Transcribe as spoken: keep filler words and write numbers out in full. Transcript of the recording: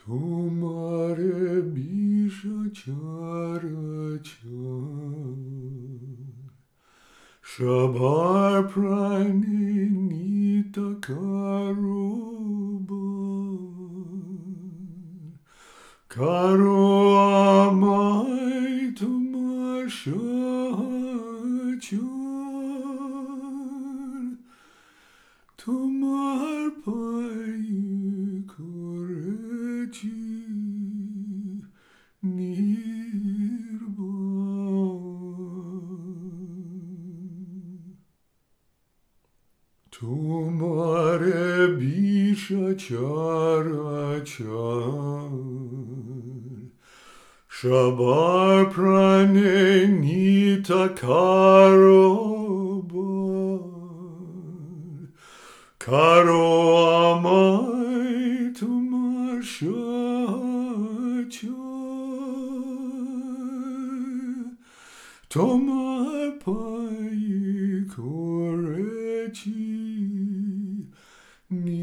Tomare bisha chara char Shabar prani nita karubar Karo amai tumar shachar Tumar pai korechi nirban Tumare bisha chara char Shabar prane nita karobar Karo amai tumar shachar Tomar pai korechi